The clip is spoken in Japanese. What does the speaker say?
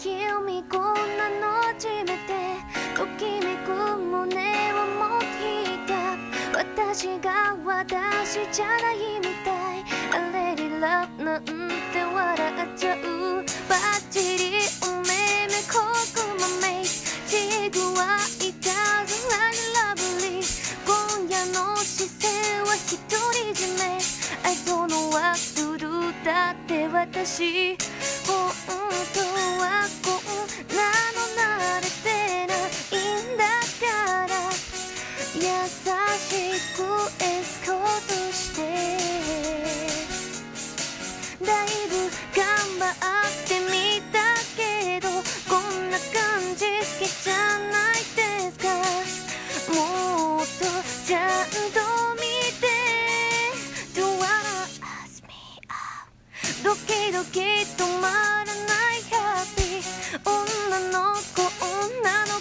君こんなの初めてときめく胸をも聞いた私が私じゃないみたいあれりラブなんて笑っちゃうバッチリお目目こくまめちぐはいたずらにラブリー今夜の視線は独り占め I don't know what to do だって私本当はこんなの慣れてないんだから優しくエスコートしてだいぶ頑張ってみたけどこんな感じ好きじゃないですかもっとちゃんと見て Don't wanna ask me out ドキドキ止まらないハッピー女の子女の